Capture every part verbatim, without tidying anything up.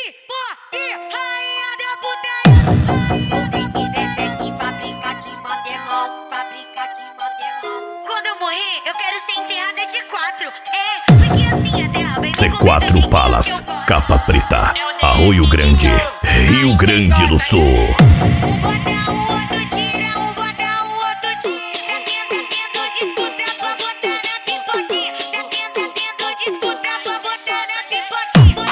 Pipoque, rainha da putaria. Tem que descer aqui pra brincar que modelão, pra brincar que modelão. Quando eu morrer, eu quero ser enterrada de quatro. É, porque assim a terra vem C quatro Palace, capa preta, Arroio Grande, Rio Grande do Sul. Um bota, o outro tira, um bota, o outro tira. Tá tendo, tá tendo disputa pra botar na pipoquinha. Tá tendo, tá tendo disputa pra botar na pipoquinha.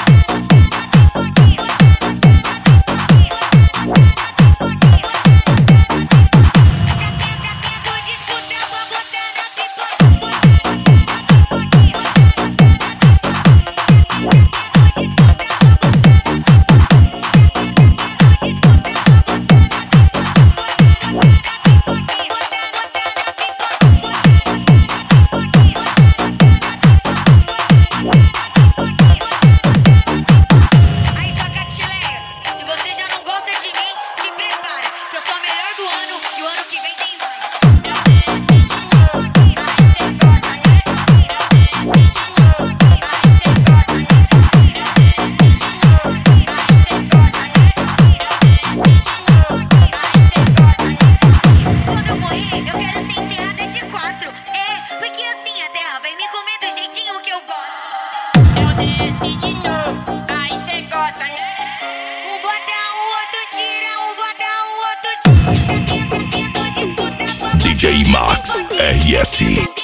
Aí, sua catileia, se você já não gosta de mim, se prepara, que eu sou a melhor do ano e o ano que vem tem mais. Quando eu morrer, eu quero ser enterrada de quatro. É, porque assim a terra vai me comer do jeitinho que eu gosto. Eu desci de novo, aí cê gosta, né? Um bota, o outro tira, um bota, o outro tira. Tá tendo, tá tendo disputa pra botar D J na Max pipoquinha. R S.